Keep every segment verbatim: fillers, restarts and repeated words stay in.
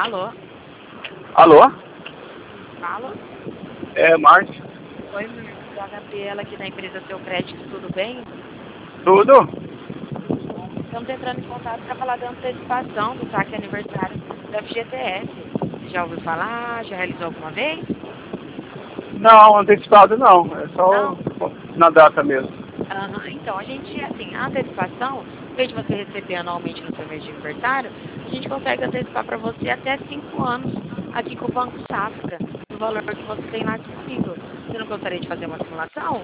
Alô? Alô? Alô? É, Márcio. Oi, sou a Gabriela aqui da empresa Seu Crédito, tudo bem? Tudo? Estamos entrando em contato para falar da antecipação do saque aniversário da F G T S. Você já ouviu falar? Já realizou alguma vez? Não, antecipado não. É só Não? na data mesmo. Aham. Então, a gente, assim, a antecipação, em vez de você receber anualmente no seu mês de aniversário, a gente consegue antecipar para você até cinco anos aqui com o Banco Safra, do valor que você tem lá disponível. Você não gostaria de fazer uma simulação?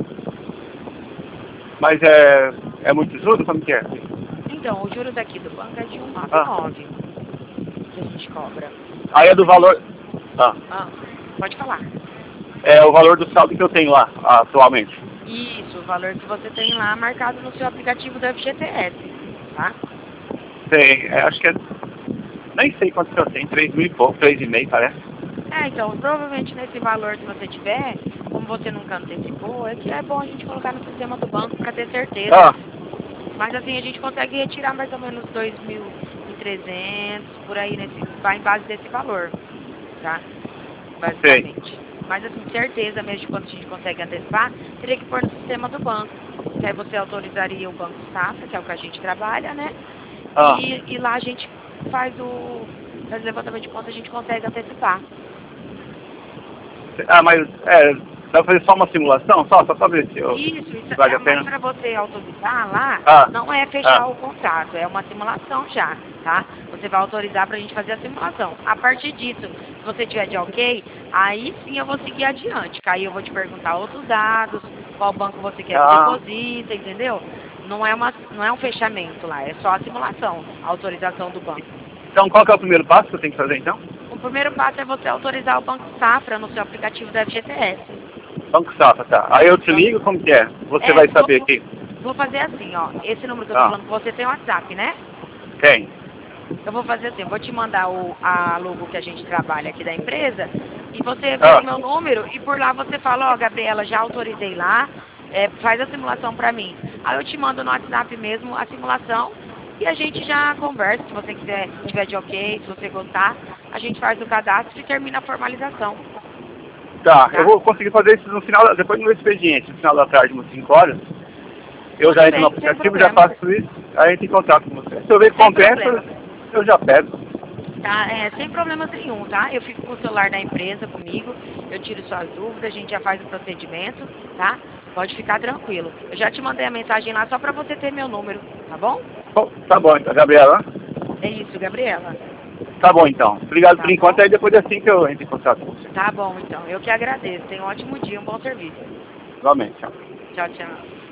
Mas é, é muito juros? Como que é? Então, o juros aqui do banco é de cento e noventa e Ah, nove que a gente cobra. aí é do valor... Ah, Ah, pode falar. é o valor do saldo que eu tenho lá, atualmente. Isso, o valor que você tem lá marcado no seu aplicativo do F G T S, tá? Tem, é, acho que é... Nem sei quanto que eu tenho, três mil e pouco, três e meio, parece. É, então, provavelmente nesse valor que você tiver, como você nunca antecipou, é que é bom a gente colocar no sistema do banco para ter certeza. Ah, Mas assim, a gente consegue retirar mais ou menos dois mil e trezentos, por aí, nesse, vai em base desse valor, tá? sei. Basicamente. Mas assim, certeza mesmo de quanto a gente consegue antecipar, teria que pôr no sistema do banco. Que aí você autorizaria o Banco Safra, que é o que a gente trabalha, né? Ah, E, e lá a gente faz o, faz o levantamento de conta, a gente consegue antecipar. ah, mas é, dá pra fazer só uma simulação? Só, só pra ver se eu, Isso, isso vale é, a mas pena? para você autorizar lá, Ah, não é ah, fechar o contrato, é uma simulação já, tá? Você vai autorizar para a gente fazer a simulação. A partir disso, se você tiver de ok, aí sim eu vou seguir adiante, que aí eu vou te perguntar outros dados, qual banco você quer que ah. deposita, entendeu? Não é, uma, não é um fechamento lá, é só a simulação, a autorização do banco. Então qual que é o primeiro passo que eu tenho que fazer então? O primeiro passo é você autorizar o Banco Safra no seu aplicativo da F G T S. Banco Safra, tá. Aí eu te ligo, como que é? Você É, vai vou, saber aqui. vou fazer assim, ó. Esse número que eu tô Ah, falando com você tem WhatsApp, né? tem. Eu vou fazer assim, eu vou te mandar o, a logo que a gente trabalha aqui da empresa e você vê o Ah, meu número e por lá você fala, ó, Gabriela, já autorizei lá, é, faz a simulação pra mim. Aí eu te mando no WhatsApp mesmo a simulação e a gente já conversa, se você quiser, tiver de ok, se você gostar, a gente faz o cadastro e termina a formalização, tá. Eu tá? vou conseguir fazer isso no final, depois do meu expediente, no final da tarde, umas cinco horas. Eu já Tudo entro no bem, sem aplicativo, já problema, faço isso, aí entro em contato com você. Se eu ver que sem compensa, problema. eu já pego. Tá, é, sem problemas nenhum, tá? Eu fico com o celular da empresa comigo, eu tiro suas dúvidas, a gente já faz o procedimento, tá? Pode ficar tranquilo. Eu já te mandei a mensagem lá só pra você ter meu número, tá bom? Bom, tá bom então, Gabriela. É isso, Gabriela. Tá bom então. Obrigado por Tá enquanto, bom? aí depois assim que eu entro em contato com você. Tá bom, então. Eu que agradeço. Tenha um ótimo dia, um bom serviço. Igualmente, tchau. Tchau, tchau.